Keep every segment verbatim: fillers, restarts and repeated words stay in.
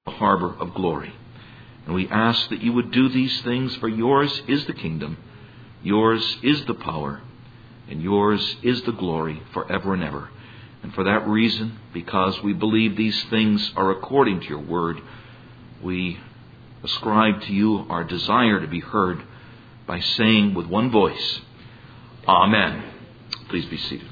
the harbor of glory. And we ask that you would do these things, for yours is the kingdom, yours is the power, and yours is the glory forever and ever. And for that reason, because we believe these things are according to your word, we ascribe to you our desire to be heard by saying with one voice, Amen. Please be seated.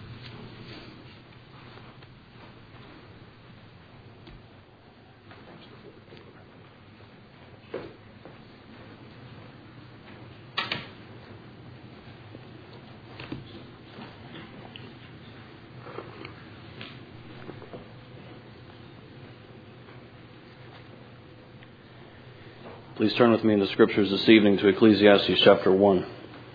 Please turn with me in the Scriptures this evening to Ecclesiastes chapter one.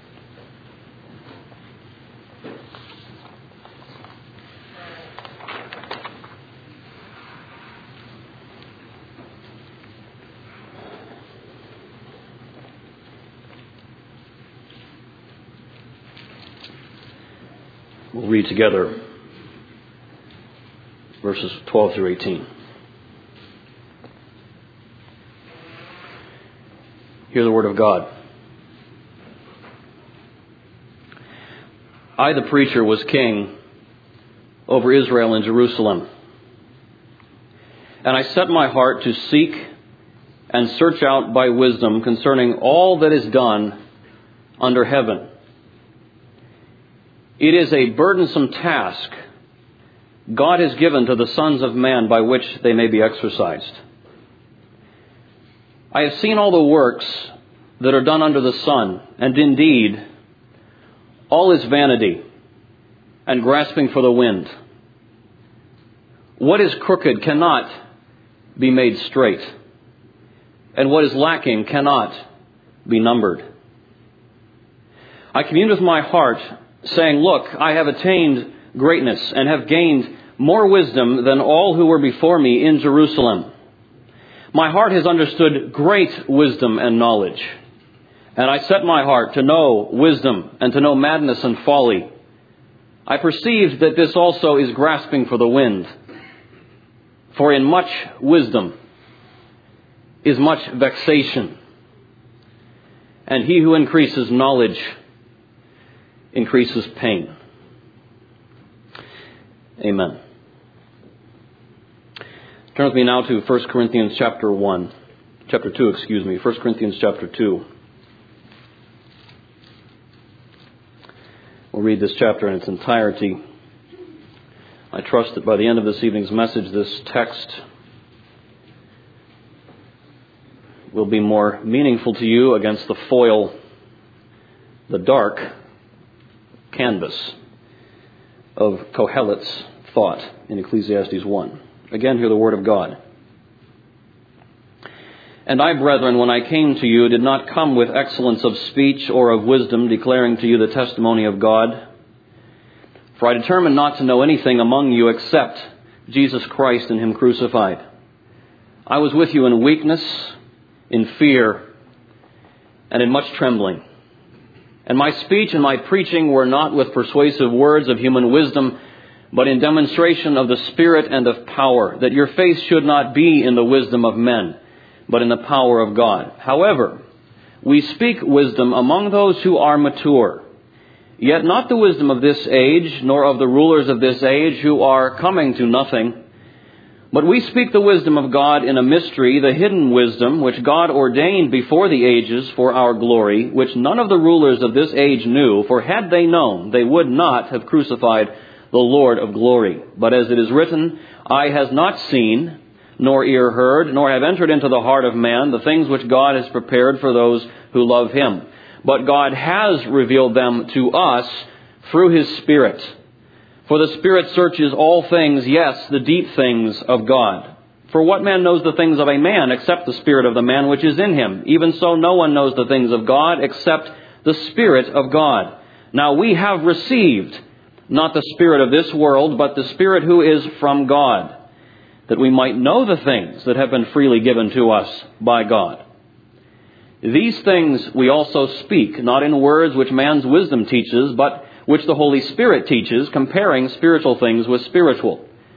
We'll read together verses twelve through eighteen. Hear the word of God. I, the preacher, was king over Israel and Jerusalem. And I set my heart to seek and search out by wisdom concerning all that is done under heaven. It is a burdensome task God has given to the sons of man by which they may be exercised. I have seen all the works that are done under the sun, and indeed, all is vanity and grasping for the wind. What is crooked cannot be made straight, and what is lacking cannot be numbered. I communed with my heart, saying, Look, I have attained greatness and have gained more wisdom than all who were before me in Jerusalem. My heart has understood great wisdom and knowledge. And I set my heart to know wisdom and to know madness and folly. I perceived that this also is grasping for the wind. For in much wisdom is much vexation. And he who increases knowledge increases pain. Amen. Turn with me now to First Corinthians chapter one. Chapter two, excuse me. First Corinthians chapter two. We'll read this chapter in its entirety. I trust that by the end of this evening's message, this text will be more meaningful to you against the foil, the dark canvas of Kohelet's thought in Ecclesiastes one. Again, hear the word of God. And I, brethren, when I came to you, did not come with excellence of speech or of wisdom, declaring to you the testimony of God. For I determined not to know anything among you except Jesus Christ and Him crucified. I was with you in weakness, in fear, and in much trembling. And my speech and my preaching were not with persuasive words of human wisdom, but in demonstration of the Spirit and of power, that your faith should not be in the wisdom of men, but in the power of God. However, we speak wisdom among those who are mature, yet not the wisdom of this age, nor of the rulers of this age who are coming to nothing. But we speak the wisdom of God in a mystery, the hidden wisdom, which God ordained before the ages for our glory, which none of the rulers of this age knew, for had they known, they would not have crucified the Lord of glory. But as it is written, eye has not seen, nor ear heard, nor have entered into the heart of man the things which God has prepared for those who love Him. But God has revealed them to us through His Spirit. For the Spirit searches all things, yes, the deep things of God. For what man knows the things of a man except the spirit of the man which is in him? Even so, no one knows the things of God except the Spirit of God. Now we have received not the spirit of this world, but the Spirit who is from God, that we might know the things that have been freely given to us by God. These things we also speak, not in words which man's wisdom teaches, but which the Holy Spirit teaches, comparing spiritual things with spiritual.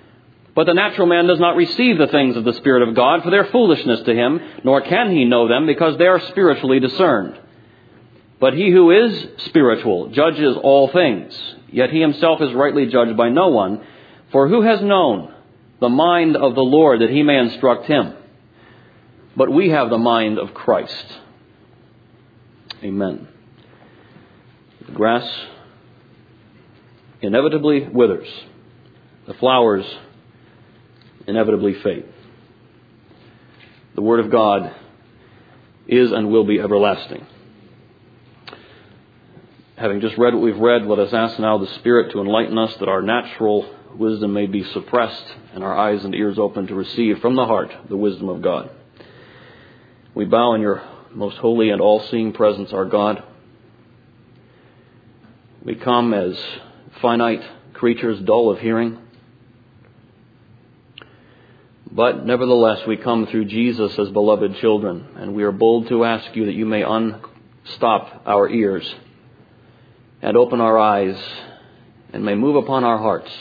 But the natural man does not receive the things of the Spirit of God, for they are foolishness to him, nor can he know them, because they are spiritually discerned. But he who is spiritual judges all things, yet he himself is rightly judged by no one. For who has known the mind of the Lord that he may instruct him? But we have the mind of Christ. Amen. The grass inevitably withers. The flowers inevitably fade. The Word of God is and will be everlasting. Having just read what we've read, let us ask now the Spirit to enlighten us, that our natural wisdom may be suppressed and our eyes and ears open to receive from the heart the wisdom of God. We bow in your most holy and all-seeing presence, our God. We come as finite creatures, dull of hearing. But nevertheless, we come through Jesus as beloved children, and we are bold to ask you that you may unstop our ears and open our eyes and may move upon our hearts.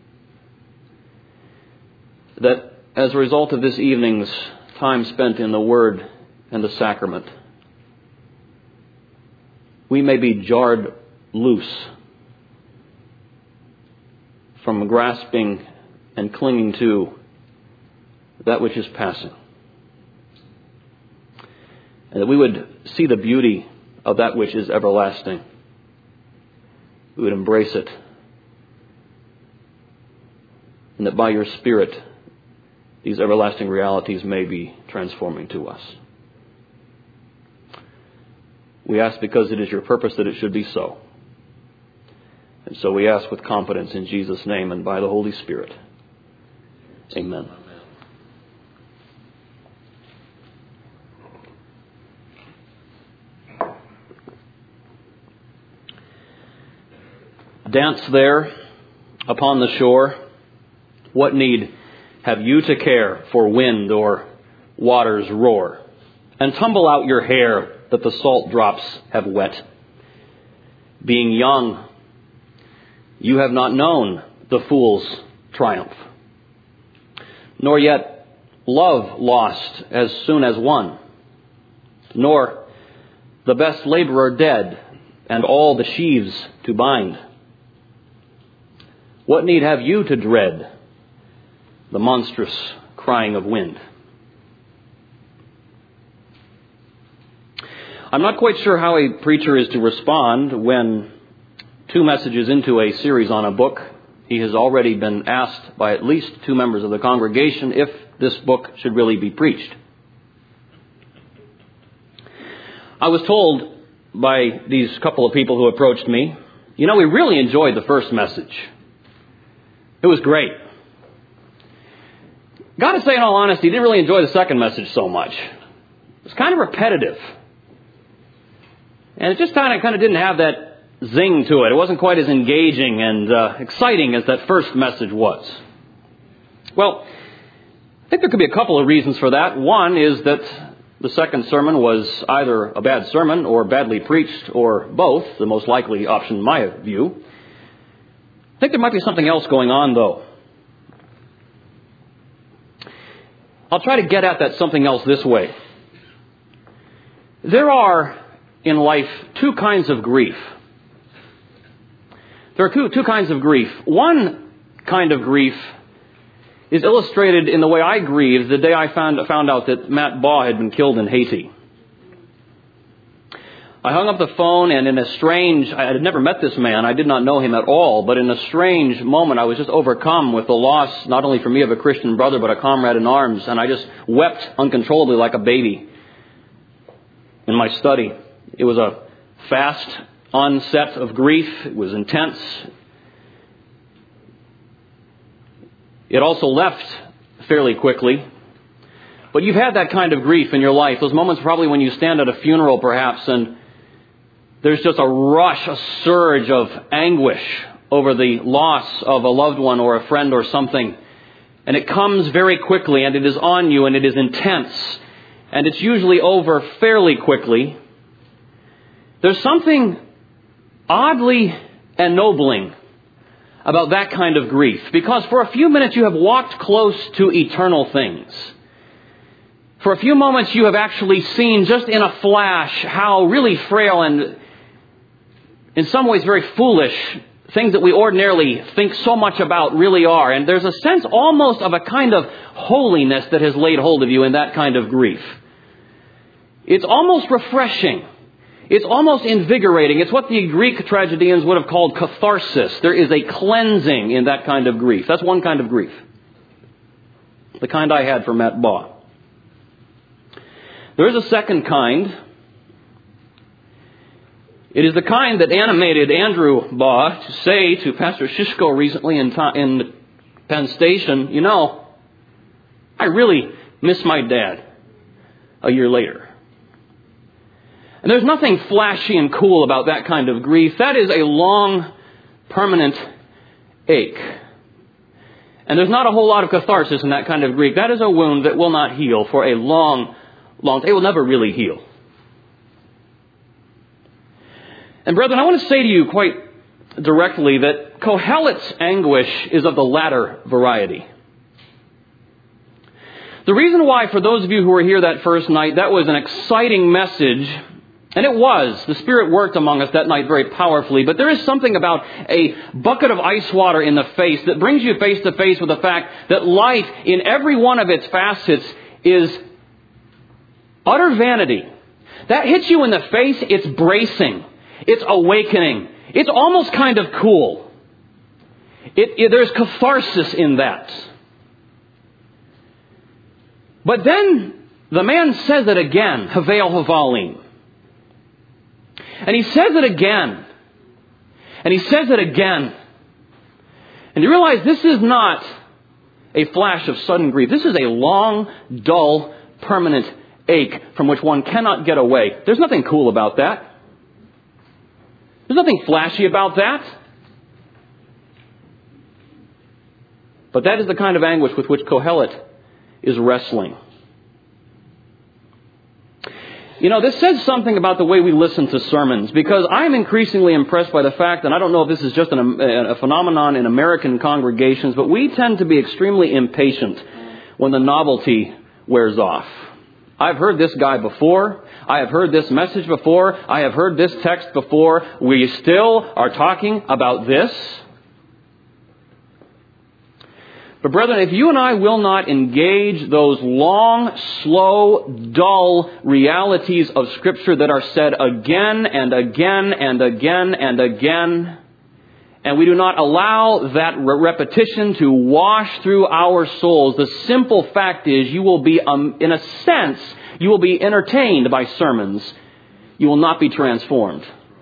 That as a result of this evening's time spent in the Word and the sacrament, we may be jarred loose from grasping and clinging to that which is passing. And that we would see the beauty of that which is everlasting. We would embrace it. And that by your Spirit, these everlasting realities may be transforming to us. We ask because it is your purpose that it should be so. And so we ask with confidence in Jesus' name and by the Holy Spirit. Amen. Dance there upon the shore. What need have you to care for wind or water's roar? And tumble out your hair that the salt drops have wet. Being young, you have not known the fool's triumph, nor yet love lost as soon as won, nor the best laborer dead and all the sheaves to bind. What need have you to dread the monstrous crying of wind? I'm not quite sure how a preacher is to respond when two messages into a series on a book, he has already been asked by at least two members of the congregation if this book should really be preached. I was told by these couple of people who approached me, you know, we really enjoyed the first message. It was great. Got to say, in all honesty, didn't really enjoy the second message so much. It was kind of repetitive. And it just kind of kind of didn't have that zing to it. It wasn't quite as engaging and uh, exciting as that first message was. Well, I think there could be a couple of reasons for that. One is that the second sermon was either a bad sermon or badly preached or both, the most likely option in my view. I think there might be something else going on, though. I'll try to get at that something else this way. There are, in life, two kinds of grief. There are two, two kinds of grief. One kind of grief is illustrated in the way I grieved the day I found, found out that Matt Baugh had been killed in Haiti. I hung up the phone, and in a strange, I had never met this man, I did not know him at all, but in a strange moment I was just overcome with the loss, not only for me of a Christian brother, but a comrade in arms, and I just wept uncontrollably like a baby in my study. It was a fast onset of grief. It was intense. It also left fairly quickly. But you've had that kind of grief in your life. Those moments probably when you stand at a funeral perhaps and there's just a rush, a surge of anguish over the loss of a loved one or a friend or something. And it comes very quickly and it is on you and it is intense. And it's usually over fairly quickly. There's something oddly ennobling about that kind of grief, because for a few minutes you have walked close to eternal things. For a few moments you have actually seen just in a flash how really frail and in some ways very foolish things that we ordinarily think so much about really are. And there's a sense almost of a kind of holiness that has laid hold of you in that kind of grief. It's almost refreshing. It's almost invigorating. It's what the Greek tragedians would have called catharsis. There is a cleansing in that kind of grief. That's one kind of grief. The kind I had for Matt Baugh. There is a second kind. It is the kind that animated Andrew Baugh to say to Pastor Shishko recently in, in Penn Station, you know, I really miss my dad a year later. And there's nothing flashy and cool about that kind of grief. That is a long, permanent ache. And there's not a whole lot of catharsis in that kind of grief. That is a wound that will not heal for a long, long time. It will never really heal. And brethren, I want to say to you quite directly that Kohelet's anguish is of the latter variety. The reason why, for those of you who were here that first night, that was an exciting message. And it was. The Spirit worked among us that night very powerfully. But there is something about a bucket of ice water in the face that brings you face to face with the fact that life in every one of its facets is utter vanity. That hits you in the face, it's bracing. It's awakening. It's almost kind of cool. It, it, there's catharsis in that. But then the man says it again, Havel Havalim. And he says it again. And he says it again. And you realize this is not a flash of sudden grief. This is a long, dull, permanent ache from which one cannot get away. There's nothing cool about that. There's nothing flashy about that. But that is the kind of anguish with which Kohelet is wrestling. You know, this says something about the way we listen to sermons, because I'm increasingly impressed by the fact, and I don't know if this is just an, a phenomenon in American congregations, but we tend to be extremely impatient when the novelty wears off. I've heard this guy before. I have heard this message before. I have heard this text before. We still are talking about this. But brethren, if you and I will not engage those long, slow, dull realities of Scripture that are said again and again and again and again, and we do not allow that re- repetition to wash through our souls, the simple fact is you will be, um, in a sense, you will be entertained by sermons. You will not be transformed.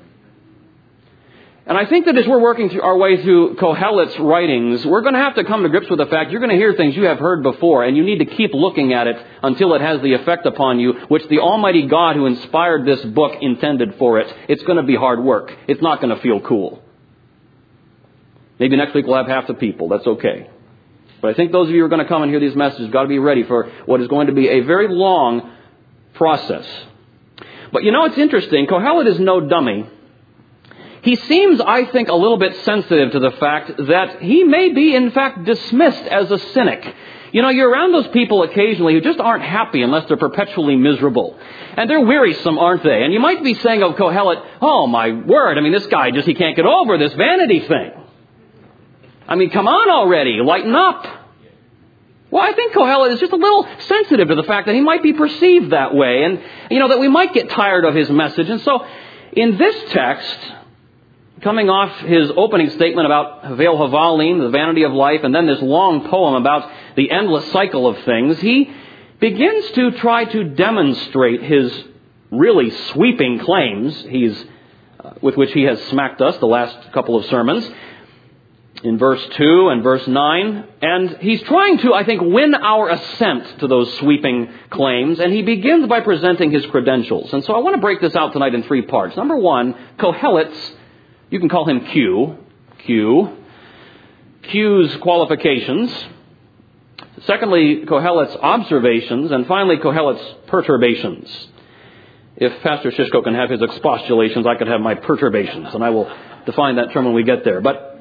And I think that as we're working through our way through Kohelet's writings, we're going to have to come to grips with the fact you're going to hear things you have heard before, and you need to keep looking at it until it has the effect upon you, which the Almighty God who inspired this book intended for it. It's going to be hard work. It's not going to feel cool. Maybe next week we'll have half the people. That's okay. But I think those of you who are going to come and hear these messages got to be ready for what is going to be a very long process. But you know, it's interesting. Kohelet is no dummy. He seems, I think, a little bit sensitive to the fact that he may be, in fact, dismissed as a cynic. You know, you're around those people occasionally who just aren't happy unless they're perpetually miserable. And they're wearisome, aren't they? And you might be saying of Kohelet, oh, my word, I mean, this guy just, he can't get over this vanity thing. I mean, come on already, lighten up. Well, I think Kohelet is just a little sensitive to the fact that he might be perceived that way. And, you know, that we might get tired of his message. And so, in this text, coming off his opening statement about Havel Havalim, the vanity of life, and then this long poem about the endless cycle of things, he begins to try to demonstrate his really sweeping claims, he's, uh, with which he has smacked us the last couple of sermons, in verse two and verse nine. And he's trying to, I think, win our assent to those sweeping claims. And he begins by presenting his credentials. And so I want to break this out tonight in three parts. Number one, Kohelet's, you can call him Q, Q, Q's qualifications. Secondly, Kohelet's observations. And finally, Kohelet's perturbations. If Pastor Shishko can have his expostulations, I could have my perturbations. And I will define that term when we get there. But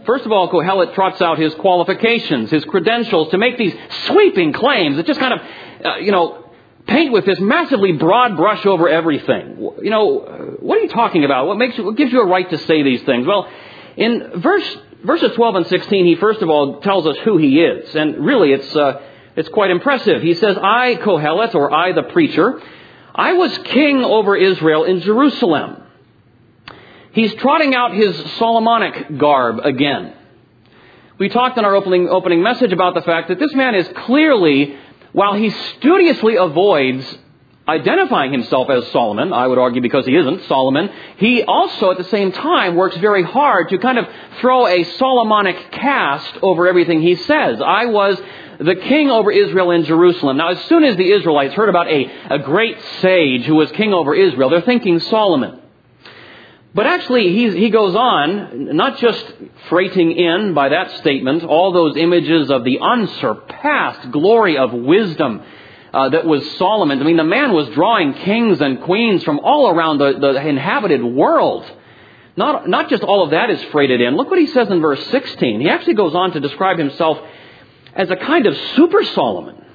First of all, Kohelet trots out his qualifications, his credentials to make these sweeping claims that just kind of, uh, you know, paint with this massively broad brush over everything. You know, what are you talking about? What makes you, what gives you a right to say these things? Well, in verse verses twelve and sixteen, he first of all tells us who he is, and really it's uh, it's quite impressive. He says, "I, Kohelet, or I, the preacher, I was king over Israel in Jerusalem." He's trotting out his Solomonic garb again. We talked in our opening opening message about the fact that this man is clearly, while he studiously avoids identifying himself as Solomon, I would argue because he isn't Solomon, he also at the same time works very hard to kind of throw a Solomonic cast over everything he says. I was the king over Israel in Jerusalem. Now, as soon as the Israelites heard about a, a great sage who was king over Israel, they're thinking Solomon. But actually, he, he goes on, not just freighting in by that statement all those images of the unsurpassed glory of wisdom uh, that was Solomon's. I mean, the man was drawing kings and queens from all around the, the inhabited world. Not, not just all of that is freighted in. Look what he says in verse sixteen. He actually goes on to describe himself as a kind of super Solomon.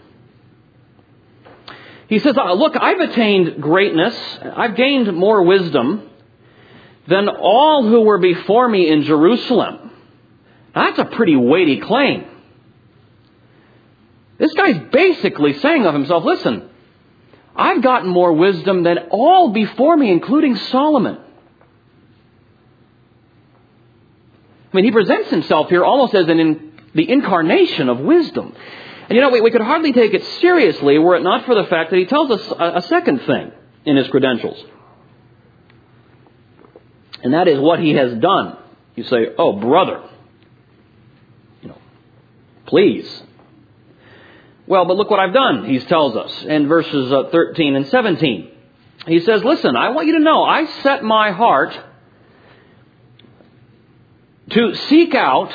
He says, look, I've attained greatness. I've gained more wisdom than all who were before me in Jerusalem. Now, that's a pretty weighty claim. This guy's basically saying of himself, listen, I've gotten more wisdom than all before me, including Solomon. I mean, he presents himself here almost as an in, the incarnation of wisdom. And you know, we, we could hardly take it seriously were it not for the fact that he tells us a, a second thing in his credentials. And that is what he has done. You say, oh, brother, you know, please. Well, but look what I've done, he tells us in verses uh, thirteen and seventeen. He says, listen, I want you to know, I set my heart to seek out,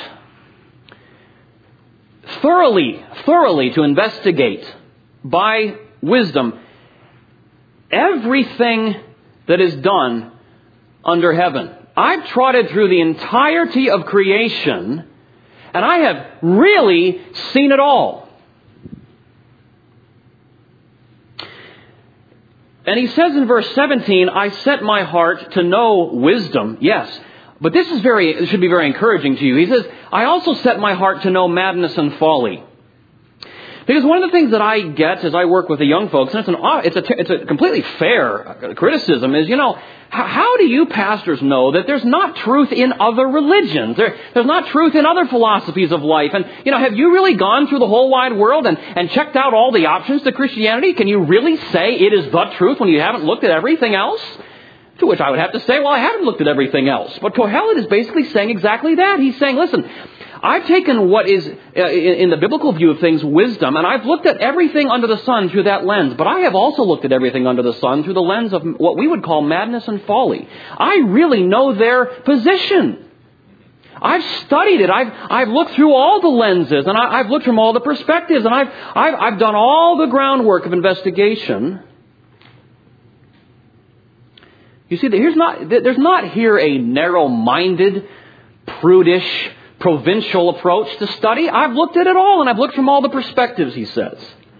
thoroughly, thoroughly to investigate by wisdom everything that is done under heaven. I've trotted through the entirety of creation, and I have really seen it all. And he says in verse seventeen, I set my heart to know wisdom. Yes, but this is very, it should be very encouraging to you. He says, I also set my heart to know madness and folly. Because one of the things that I get as I work with the young folks, and it's, an, it's, a, it's a completely fair criticism, is, you know, how, how do you pastors know that there's not truth in other religions? There, there's not truth in other philosophies of life. And, you know, have you really gone through the whole wide world and, and checked out all the options to Christianity? Can you really say it is the truth when you haven't looked at everything else? To which I would have to say, well, I haven't looked at everything else. But Kohelet is basically saying exactly that. He's saying, listen, I've taken what is, uh, in the biblical view of things, wisdom, and I've looked at everything under the sun through that lens. But I have also looked at everything under the sun through the lens of what we would call madness and folly. I really know their position. I've studied it. I've I've looked through all the lenses, and I, I've looked from all the perspectives, and I've I've I've done all the groundwork of investigation. You see, here's not there's not here a narrow-minded, prudish, provincial approach to study. I've looked at it all, and I've looked from all the perspectives, he says.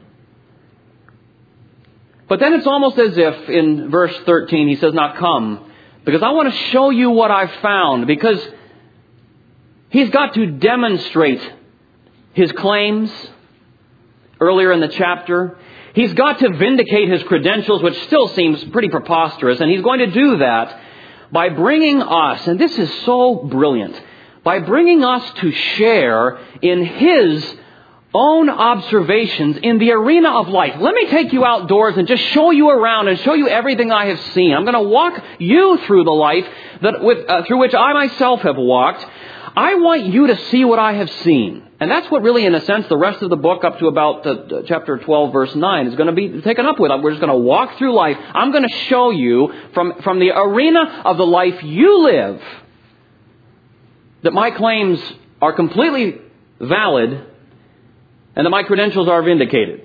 But then it's almost as if in verse thirteen he says, now come, because I want to show you what I've found, because he's got to demonstrate his claims earlier in the chapter. He's got to vindicate his credentials, which still seems pretty preposterous, and he's going to do that by bringing us, and this is so brilliant, by bringing us to share in his own observations in the arena of life. Let me take you outdoors and just show you around and show you everything I have seen. I'm going to walk you through the life that with, uh, through which I myself have walked. I want you to see what I have seen. And that's what really, in a sense, the rest of the book up to about uh, chapter twelve, verse nine is going to be taken up with. We're just going to walk through life. I'm going to show you from, from the arena of the life you live that my claims are completely valid and that my credentials are vindicated.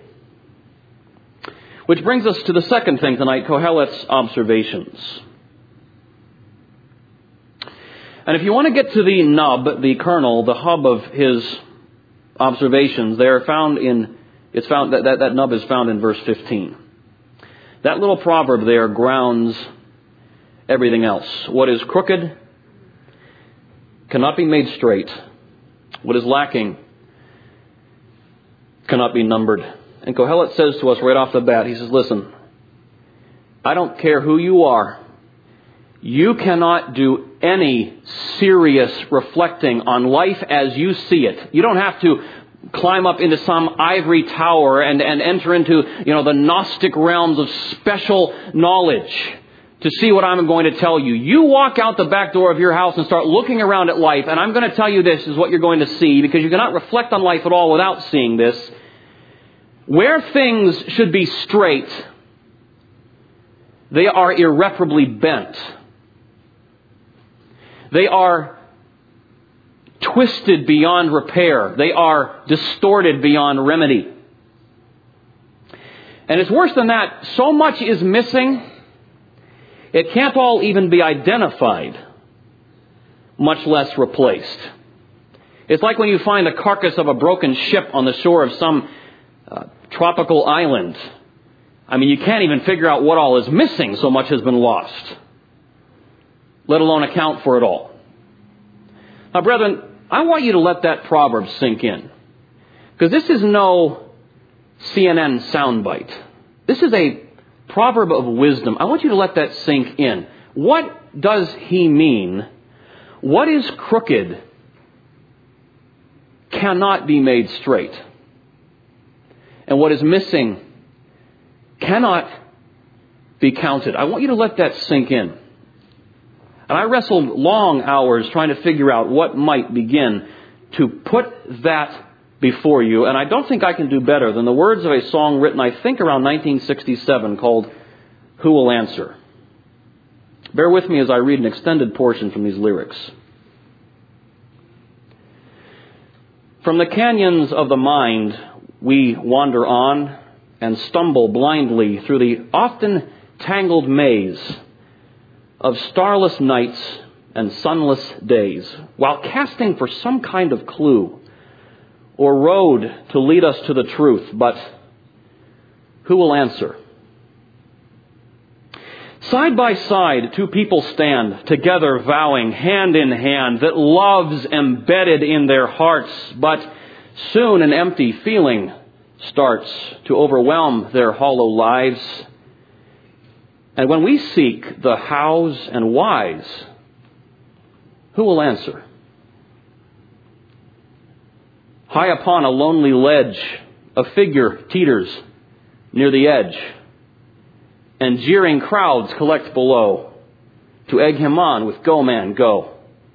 Which brings us to the second thing tonight, Kohelet's observations. And if you want to get to the nub, the kernel, the hub of his observations, they are found in, it's found, that, that, that nub is found in verse fifteen. That little proverb there grounds everything else. What is crooked cannot be made straight. What is lacking cannot be numbered. And Kohelet says to us right off the bat, he says, listen, I don't care who you are. You cannot do any serious reflecting on life as you see it. You don't have to climb up into some ivory tower and, and enter into, you know, the Gnostic realms of special knowledge to see what I'm going to tell you. You walk out the back door of your house and start looking around at life, and I'm going to tell you this is what you're going to see, because you cannot reflect on life at all without seeing this. Where things should be straight, they are irreparably bent. They are twisted beyond repair. They are distorted beyond remedy. And it's worse than that. So much is missing, it can't all even be identified, much less replaced. It's like when you find the carcass of a broken ship on the shore of some uh, tropical island. I mean, you can't even figure out what all is missing, so much has been lost, let alone account for it all. Now, brethren, I want you to let that proverb sink in, because this is no C N N soundbite. This is a proverb of wisdom. I want you to let that sink in. What does he mean? What is crooked cannot be made straight. And what is missing cannot be counted. I want you to let that sink in. And I wrestled long hours trying to figure out what might begin to put that before you. And I don't think I can do better than the words of a song written, I think, around nineteen sixty-seven called Who Will Answer? Bear with me as I read an extended portion from these lyrics. From the canyons of the mind, we wander on and stumble blindly through the often tangled maze of starless nights and sunless days, while casting for some kind of clue or road to lead us to the truth. But who will answer? Side by side, two people stand together, vowing hand in hand that love's embedded in their hearts. But soon an empty feeling starts to overwhelm their hollow lives. And when we seek the hows and whys, who will answer? High upon a lonely ledge, a figure teeters near the edge, and jeering crowds collect below to egg him on with "Go, man, go."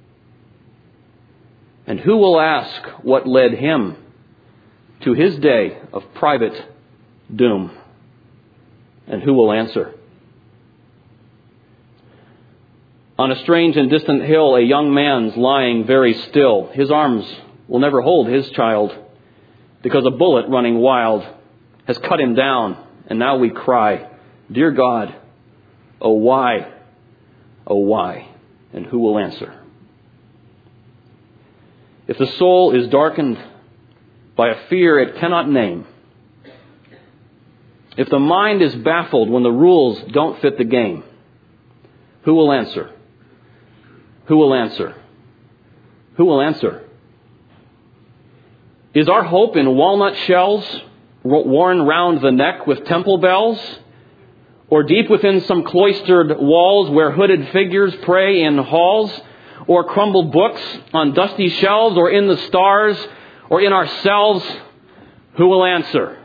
And who will ask what led him to his day of private doom? And who will answer? On a strange and distant hill, a young man's lying very still. His arms will never hold his child, because a bullet running wild has cut him down. And now we cry, "Dear God, oh why, oh why?" And who will answer? If the soul is darkened by a fear it cannot name, if the mind is baffled when the rules don't fit the game, who will answer? Who will answer? Who will answer? Is our hope in walnut shells worn round the neck with temple bells? Or deep within some cloistered walls where hooded figures pray in halls? Or crumbled books on dusty shelves? Or in the stars? Or in ourselves? Who will answer?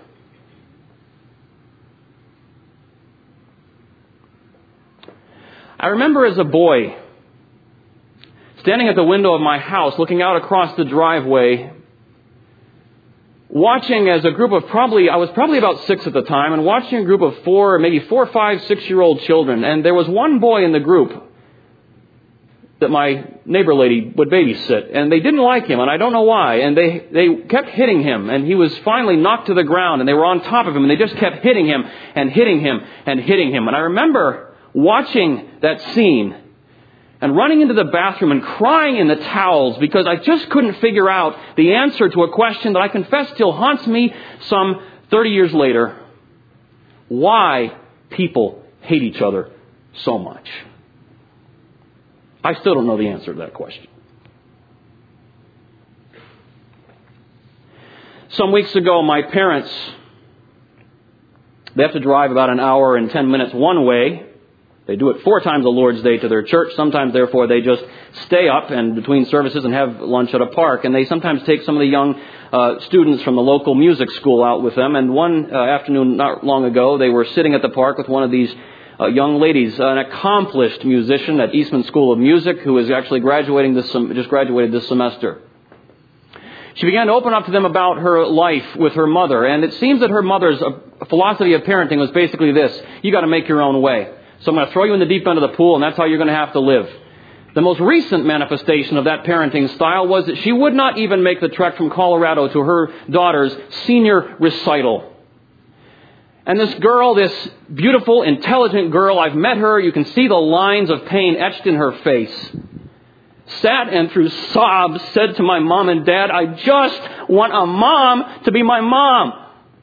I remember as a boy standing at the window of my house, looking out across the driveway, watching as a group of probably, I was probably about six at the time, and watching a group of four, maybe four, five, six-year-old children. And there was one boy in the group that my neighbor lady would babysit, and they didn't like him, and I don't know why. And they, they kept hitting him, and he was finally knocked to the ground, and they were on top of him, and they just kept hitting him and hitting him and hitting him. And I remember watching that scene and running into the bathroom and crying in the towels because I just couldn't figure out the answer to a question that I confess still haunts me some thirty years later. Why people hate each other so much. I still don't know the answer to that question. Some weeks ago, my parents, they have to drive about an hour and ten minutes one way. They do it four times a Lord's Day to their church. Sometimes, therefore, they just stay up and between services and have lunch at a park. And they sometimes take some of the young uh, students from the local music school out with them. And one uh, afternoon not long ago, they were sitting at the park with one of these uh, young ladies, an accomplished musician at Eastman School of Music, who is actually graduating this sem- just graduated this semester. She began to open up to them about her life with her mother. And it seems that her mother's uh, philosophy of parenting was basically this: you got to make your own way. So I'm going to throw you in the deep end of the pool, and that's how you're going to have to live. The most recent manifestation of that parenting style was that she would not even make the trek from Colorado to her daughter's senior recital. And this girl, this beautiful, intelligent girl, I've met her, you can see the lines of pain etched in her face, sat and through sobs said to my mom and dad, I just want a mom to be my mom.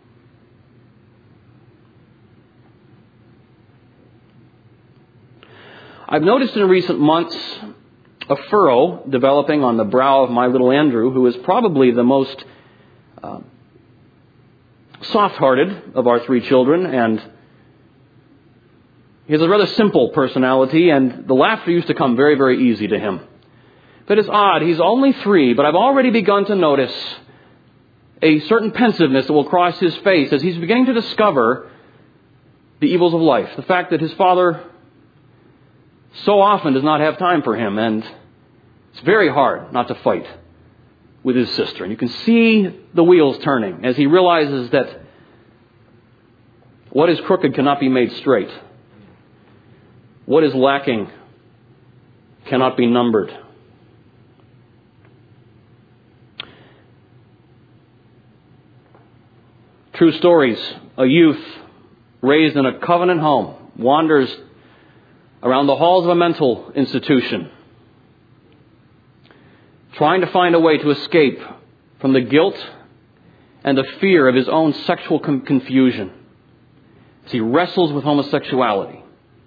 I've noticed in recent months a furrow developing on the brow of my little Andrew, who is probably the most uh, soft-hearted of our three children, and he has a rather simple personality, and the laughter used to come very, very easy to him. But it's odd, he's only three, but I've already begun to notice a certain pensiveness that will cross his face as he's beginning to discover the evils of life. The fact that his father so often does not have time for him, and it's very hard not to fight with his sister. And you can see the wheels turning as he realizes that what is crooked cannot be made straight. What is lacking cannot be numbered. True stories. A youth raised in a covenant home wanders around the halls of a mental institution, trying to find a way to escape from the guilt and the fear of his own sexual com- confusion as he wrestles with homosexuality.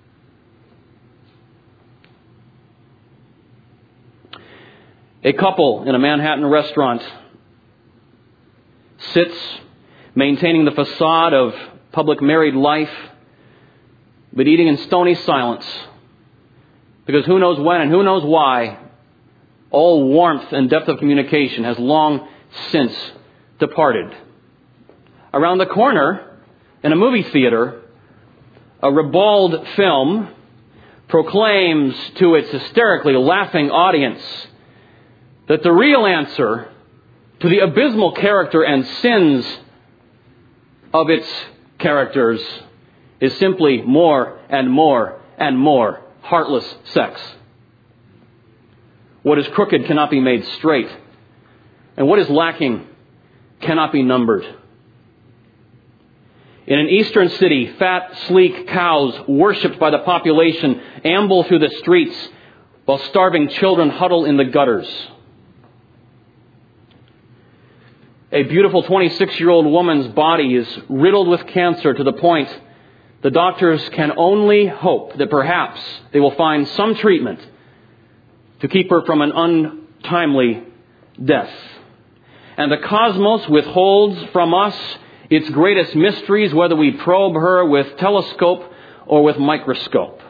A couple in a Manhattan restaurant sits maintaining the facade of public married life, but eating in stony silence, because who knows when and who knows why, all warmth and depth of communication has long since departed. Around the corner, in a movie theater, a ribald film proclaims to its hysterically laughing audience that the real answer to the abysmal character and sins of its characters is simply more and more and more heartless sex. What is crooked cannot be made straight, and what is lacking cannot be numbered. In an eastern city, fat, sleek cows worshipped by the population amble through the streets while starving children huddle in the gutters. A beautiful twenty-six-year-old woman's body is riddled with cancer to the point the doctors can only hope that perhaps they will find some treatment to keep her from an untimely death. And the cosmos withholds from us its greatest mysteries, whether we probe her with telescope or with microscope.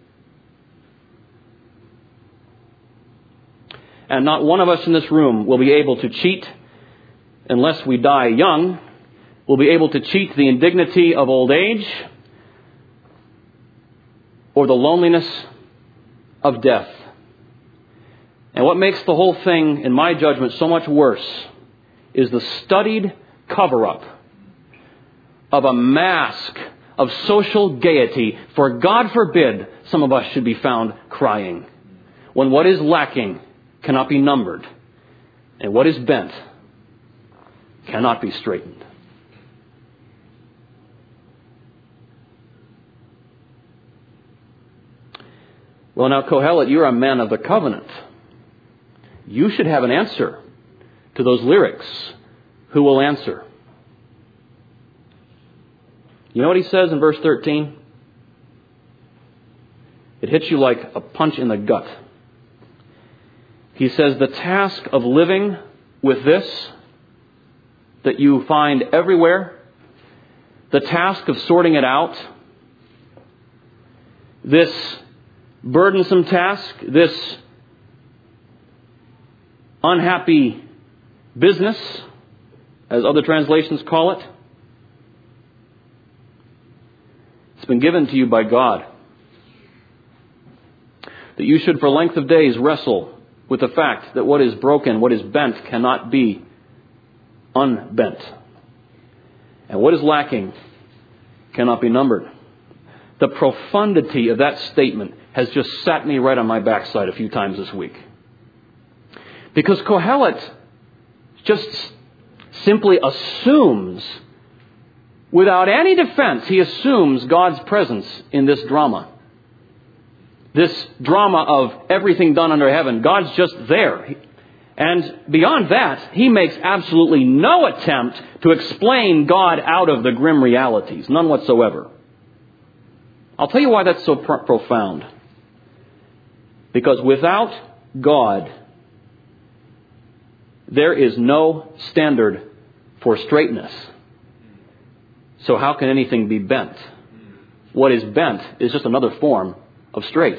And not one of us in this room will be able to cheat, unless we die young, will be able to cheat the indignity of old age or the loneliness of death. And what makes the whole thing, in my judgment, so much worse is the studied cover-up of a mask of social gaiety. For God forbid some of us should be found crying, when what is lacking cannot be numbered, and what is bent cannot be straightened. Well, now, Kohelet, you're a man of the covenant. You should have an answer to those lyrics. Who will answer? You know what he says in verse thirteen? It hits you like a punch in the gut. He says, the task of living with this that you find everywhere, the task of sorting it out, this burdensome task, this unhappy business, as other translations call it, it's been given to you by God. That you should for length of days wrestle with the fact that what is broken, what is bent, cannot be unbent. And what is lacking cannot be numbered. The profundity of that statement has just sat me right on my backside a few times this week. Because Kohelet just simply assumes, without any defense, he assumes God's presence in this drama. This drama of everything done under heaven. God's just there. And beyond that, he makes absolutely no attempt to explain God out of the grim realities. None whatsoever. I'll tell you why that's so pro- profound. Because without God, there is no standard for straightness. So how can anything be bent? What is bent is just another form of straight.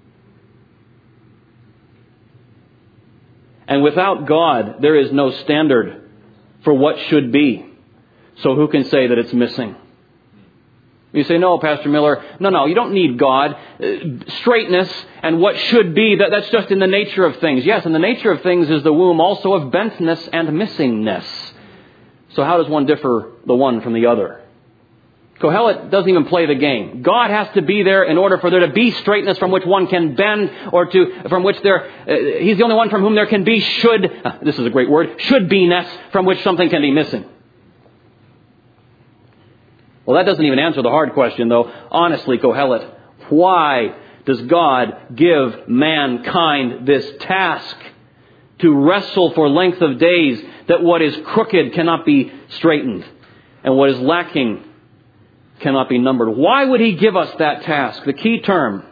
And without God, there is no standard for what should be. So who can say that it's missing? You say, no, Pastor Miller, no, no, you don't need God. Uh, straightness and what should be, that, that's just in the nature of things. Yes, and the nature of things is the womb also of bentness and missingness. So how does one differ the one from the other? Kohelet doesn't even play the game. God has to be there in order for there to be straightness from which one can bend, or to from which there, uh, he's the only one from whom there can be should, uh, this is a great word, should-be-ness from which something can be missing. Well, that doesn't even answer the hard question, though. Honestly, Kohelet, why does God give mankind this task to wrestle for length of days that what is crooked cannot be straightened and what is lacking cannot be numbered? Why would he give us that task? The key term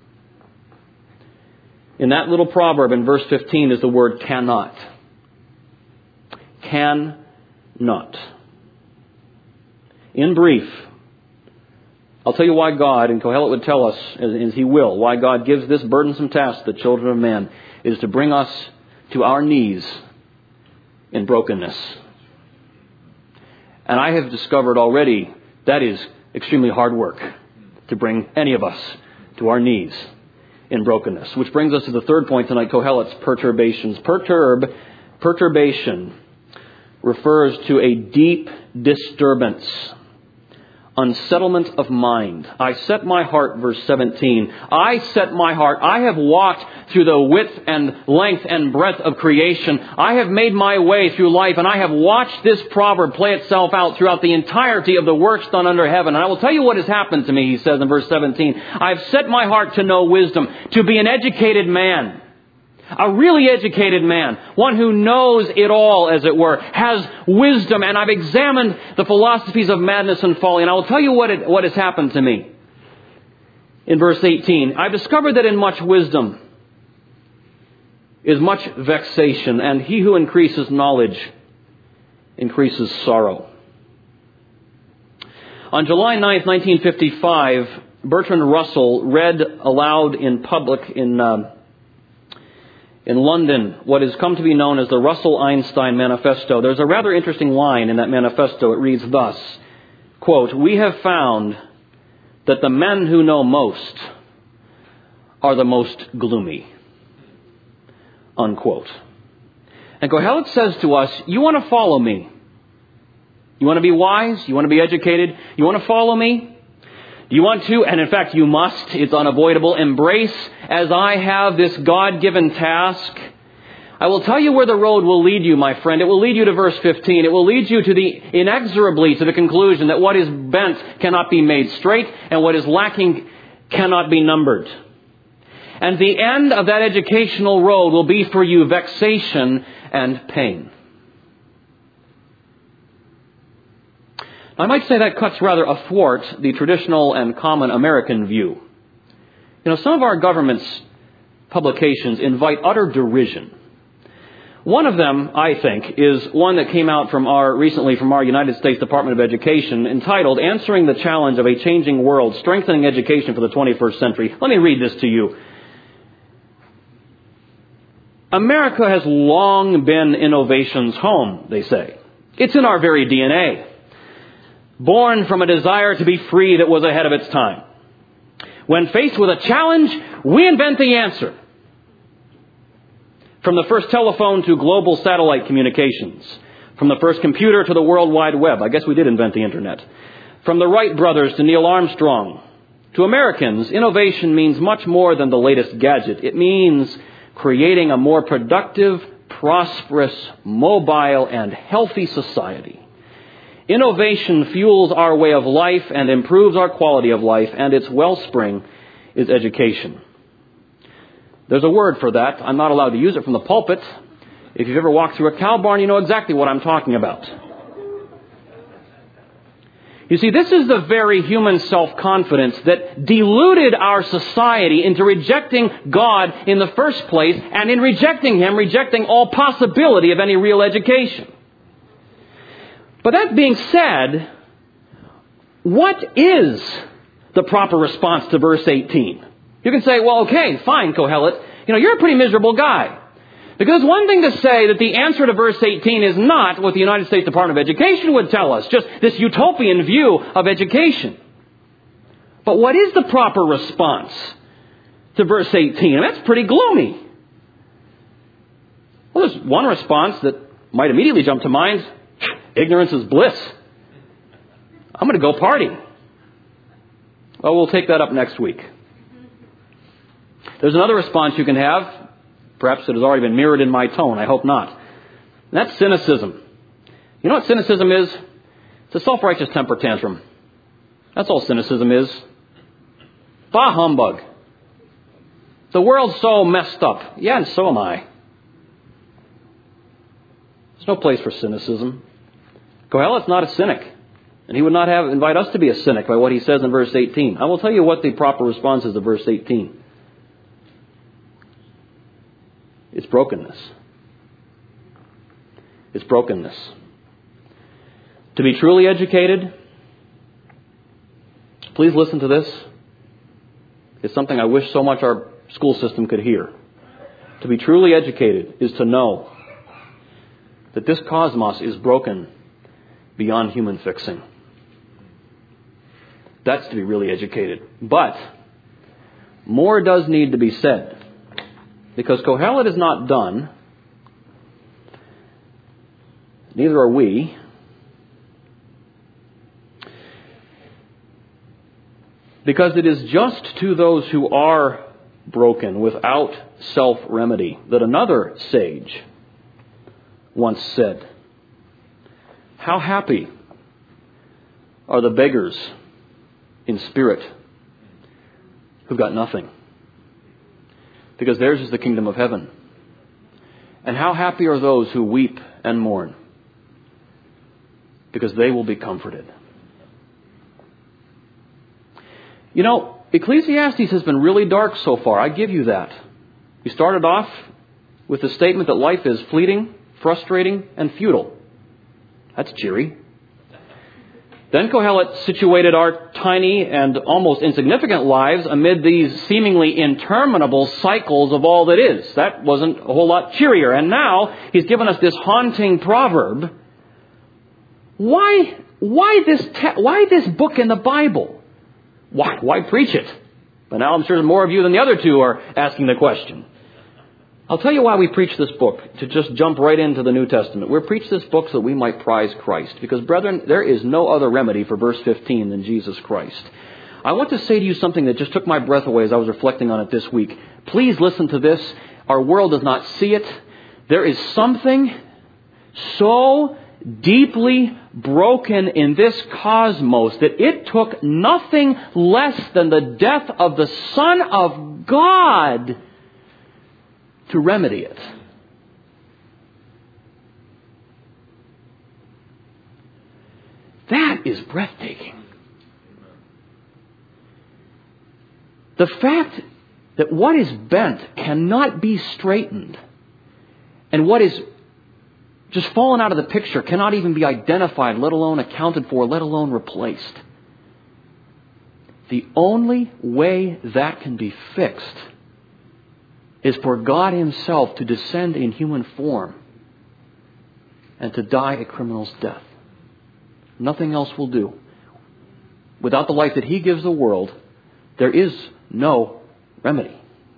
in that little proverb in verse fifteen is the word cannot. Cannot. In brief, I'll tell you why God, and Kohelet would tell us, as he will, why God gives this burdensome task to the children of man is to bring us to our knees in brokenness. And I have discovered already that is extremely hard work to bring any of us to our knees in brokenness. Which brings us to the third point tonight, Kohelet's perturbations. Perturb, perturbation refers to a deep disturbance, unsettlement of mind. I set my heart, verse seventeen. I set my heart. I have walked through the width and length and breadth of creation. I have made my way through life, and I have watched this proverb play itself out throughout the entirety of the works done under heaven. And I will tell you what has happened to me, he says in verse seventeen. I have set my heart to know wisdom, to be an educated man. A really educated man, one who knows it all, as it were, has wisdom, and I've examined the philosophies of madness and folly, and I will tell you what it, what has happened to me. In verse eighteen, I've discovered that in much wisdom is much vexation, and he who increases knowledge increases sorrow. On July ninth, nineteen fifty-five, Bertrand Russell read aloud in public in uh, in London what has come to be known as the Russell-Einstein Manifesto. There's a rather interesting line in that manifesto. It reads thus, quote, "We have found that the men who know most are the most gloomy," unquote. And Kohelet says to us, you want to follow me? You want to be wise? You want to be educated? You want to follow me? You want to, and in fact you must, it's unavoidable, embrace as I have this God-given task. I will tell you where the road will lead you, my friend. It will lead you to verse fifteen. It will lead you to the, inexorably to the conclusion that what is bent cannot be made straight and what is lacking cannot be numbered. And the end of that educational road will be for you vexation and pain. I might say that cuts rather athwart the traditional and common American view. You know, some of our government's publications invite utter derision. One of them, I think, is one that came out from our recently from our United States Department of Education, entitled Answering the Challenge of a Changing World, Strengthening Education for the twenty-first Century. Let me read this to you. America has long been innovation's home, they say. It's in our very D N A. Born from a desire to be free that was ahead of its time. When faced with a challenge, we invent the answer. From the first telephone to global satellite communications. From the first computer to the World Wide Web. I guess we did invent the Internet. From the Wright brothers to Neil Armstrong. To Americans, innovation means much more than the latest gadget. It means creating a more productive, prosperous, mobile, and healthy society. Innovation fuels our way of life and improves our quality of life, and its wellspring is education. There's a word for that. I'm not allowed to use it from the pulpit. If you've ever walked through a cow barn, you know exactly what I'm talking about. You see, this is the very human self-confidence that deluded our society into rejecting God in the first place, and in rejecting Him, rejecting all possibility of any real education. But that being said, what is the proper response to verse eighteen? You can say, well, okay, fine, Kohelet. You know, you're a pretty miserable guy. Because it's one thing to say that the answer to verse eighteen is not what the United States Department of Education would tell us, just this utopian view of education. But what is the proper response to verse eighteen? I mean, that's pretty gloomy. Well, there's one response that might immediately jump to mind. Ignorance is bliss. I'm going to go party. Well, we'll take that up next week. There's another response you can have. Perhaps it has already been mirrored in my tone. I hope not. And that's cynicism. You know what cynicism is? It's a self-righteous temper tantrum. That's all cynicism is. Bah humbug. The world's so messed up. Yeah, and so am I. There's no place for cynicism. Kohelet's not a cynic. And he would not have invite us to be a cynic by what he says in verse eighteen. I will tell you what the proper response is to verse eighteen. It's brokenness. It's brokenness. To be truly educated, please listen to this. It's something I wish so much our school system could hear. To be truly educated is to know that this cosmos is broken beyond human fixing. That's to be really educated. But more does need to be said. Because Kohelet is not done. Neither are we. Because it is just to those who are broken without self-remedy that another sage once said, "How happy are the beggars in spirit who've got nothing, because theirs is the kingdom of heaven. And how happy are those who weep and mourn, because they will be comforted." You know, Ecclesiastes has been really dark so far. I give you that. We started off with the statement that life is fleeting, frustrating, and futile. That's cheery. Then Kohelet situated our tiny and almost insignificant lives amid these seemingly interminable cycles of all that is. That wasn't a whole lot cheerier. And now he's given us this haunting proverb. Why, why this, te- why this book in the Bible? Why, why preach it? But now I'm sure more of you than the other two are asking the question. I'll tell you why we preach this book, to just jump right into the New Testament. We preach this book so that we might prize Christ. Because, brethren, there is no other remedy for verse fifteen than Jesus Christ. I want to say to you something that just took my breath away as I was reflecting on it this week. Please listen to this. Our world does not see it. There is something so deeply broken in this cosmos that it took nothing less than the death of the Son of God to remedy it. That is breathtaking. The fact that what is bent cannot be straightened, and what is just fallen out of the picture cannot even be identified, let alone accounted for, let alone replaced. The only way that can be fixed is for God Himself to descend in human form and to die a criminal's death. Nothing else will do. Without the life that He gives the world, there is no remedy.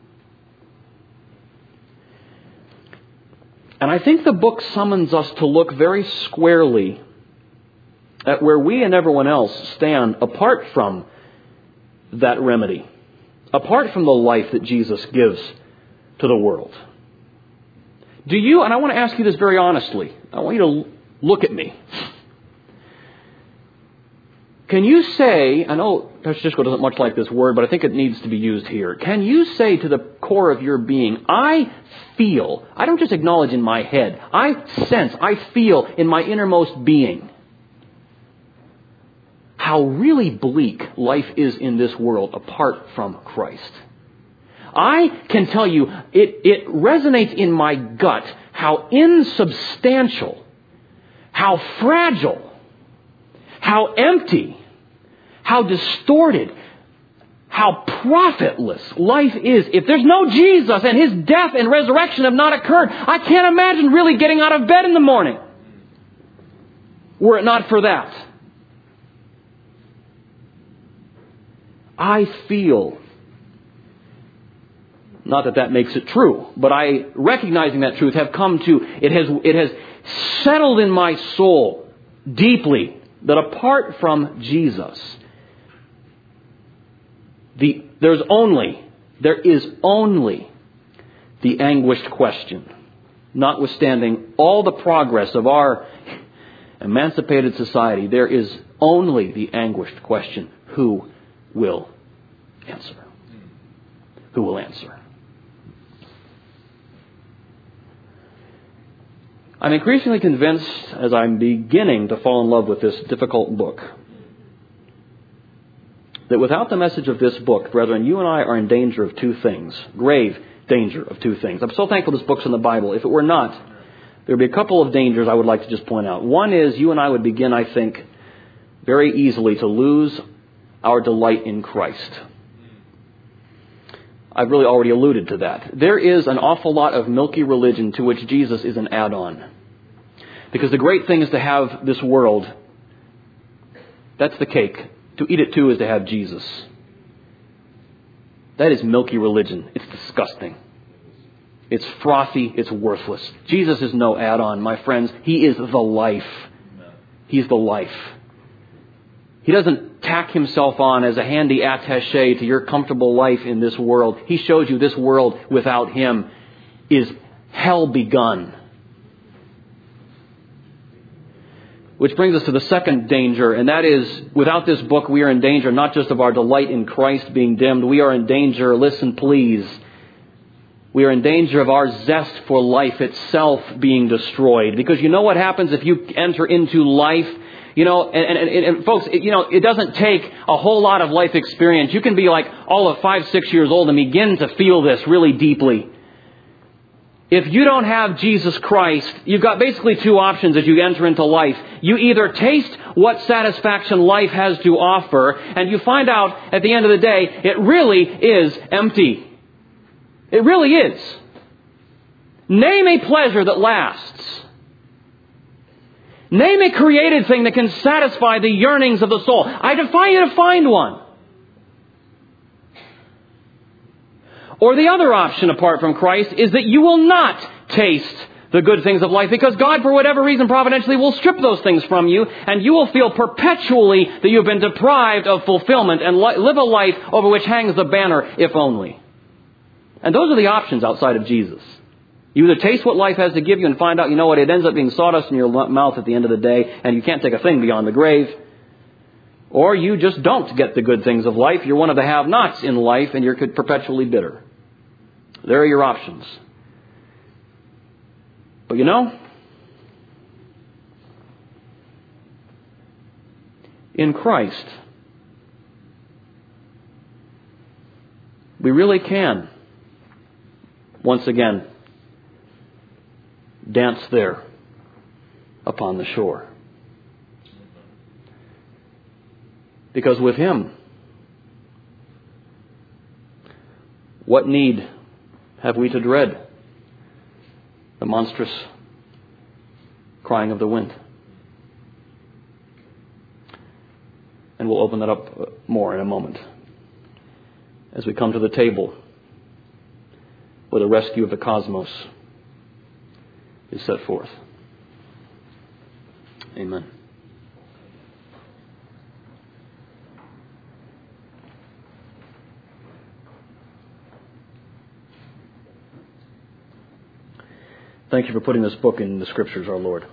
And I think the book summons us to look very squarely at where we and everyone else stand apart from that remedy, apart from the life that Jesus gives to the world. Do you, and I want to ask you this very honestly, I want you to look at me. Can you say, I know Pastor Cisco doesn't much like this word, but I think it needs to be used here. Can you say to the core of your being, I feel, I don't just acknowledge in my head, I sense, I feel in my innermost being how really bleak life is in this world apart from Christ. I can tell you, it, it resonates in my gut how insubstantial, how fragile, how empty, how distorted, how profitless life is. If there's no Jesus and His death and resurrection have not occurred, I can't imagine really getting out of bed in the morning were it not for that. I feel, not that that makes it true, but I, recognizing that truth, have come to, it has, it has settled in my soul deeply that apart from Jesus, the, there's only, there is only the anguished question, notwithstanding all the progress of our emancipated society, there is only the anguished question, who will answer? Who will answer? I'm increasingly convinced, as I'm beginning to fall in love with this difficult book, that without the message of this book, brethren, you and I are in danger of two things. Grave danger of two things. I'm so thankful this book's in the Bible. If it were not, there would be a couple of dangers I would like to just point out. One is you and I would begin, I think, very easily to lose our delight in Christ. I've really already alluded to that. There is an awful lot of milky religion to which Jesus is an add-on. Because the great thing is to have this world. That's the cake. To eat it too is to have Jesus. That is milky religion. It's disgusting. It's frothy. It's worthless. Jesus is no add-on, my friends. He is the life. He's the life. He doesn't tack Himself on as a handy attaché to your comfortable life in this world. He shows you this world without Him is hell begun. Which brings us to the second danger, and that is, without this book, we are in danger not just of our delight in Christ being dimmed. We are in danger, listen please, we are in danger of our zest for life itself being destroyed. Because you know what happens if you enter into life? You know, and, and, and, and folks, it, you know, it doesn't take a whole lot of life experience. You can be like all of five, six years old and begin to feel this really deeply. If you don't have Jesus Christ, you've got basically two options as you enter into life. You either taste what satisfaction life has to offer, and you find out at the end of the day, it really is empty. It really is. Name a pleasure that lasts. Name a created thing that can satisfy the yearnings of the soul. I defy you to find one. Or the other option apart from Christ is that you will not taste the good things of life because God, for whatever reason, providentially will strip those things from you, and you will feel perpetually that you've been deprived of fulfillment and li- live a life over which hangs the banner, if only. And those are the options outside of Jesus. You either taste what life has to give you and find out, you know what, it ends up being sawdust in your mouth at the end of the day, and you can't take a thing beyond the grave. Or you just don't get the good things of life. You're one of the have-nots in life, and you're perpetually bitter. There are your options. But you know, in Christ, we really can, once again, dance there upon the shore. Because with Him, what need have we to dread the monstrous crying of the wind? And we'll open that up more in a moment as we come to the table where the rescue of the cosmos is set forth. Amen. Thank you for putting this book in the Scriptures, our Lord.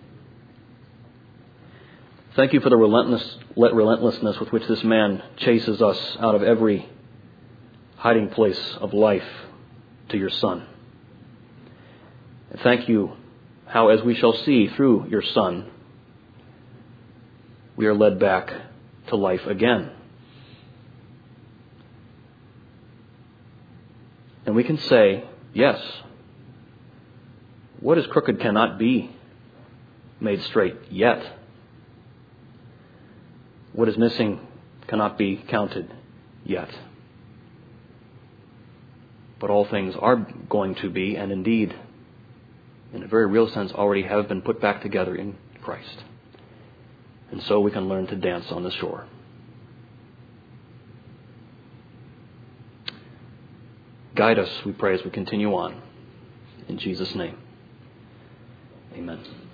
Thank you for the relentless, relentlessness with which this man chases us out of every hiding place of life to your Son. And thank you how, as we shall see through your Son, we are led back to life again. And we can say, yes, what is crooked cannot be made straight yet. What is missing cannot be counted yet. But all things are going to be, and indeed, in a very real sense, already have been put back together in Christ. And so we can learn to dance on the shore. Guide us, we pray, as we continue on. In Jesus' name, amen.